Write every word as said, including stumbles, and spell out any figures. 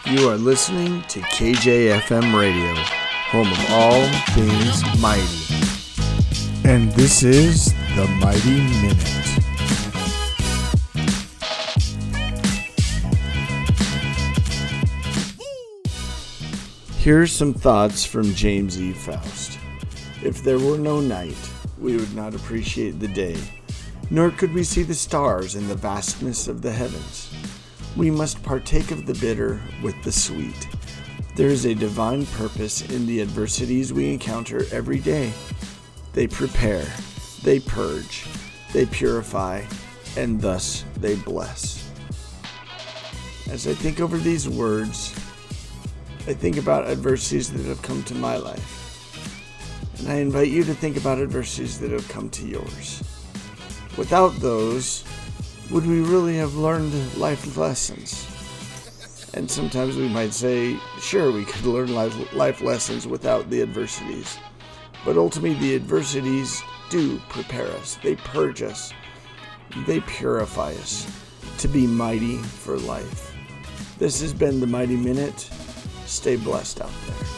You are listening to K J F M Radio, home of all things mighty. And this is the Mighty Minute. Here's some thoughts from James E. Faust. If there were no night, we would not appreciate the day, nor could we see the stars in the vastness of the heavens. We must partake of the bitter with the sweet. There is a divine purpose in the adversities we encounter every day. They prepare, they purge, they purify, and thus they bless. As I think over these words, I think about adversities that have come to my life. And I invite you to think about adversities that have come to yours. Without those, would we really have learned life lessons? And sometimes we might say, sure, we could learn life, life lessons without the adversities. But ultimately, the adversities do prepare us. They purge us. They purify us to be mighty for life. This has been the Mighty Minute. Stay blessed out there.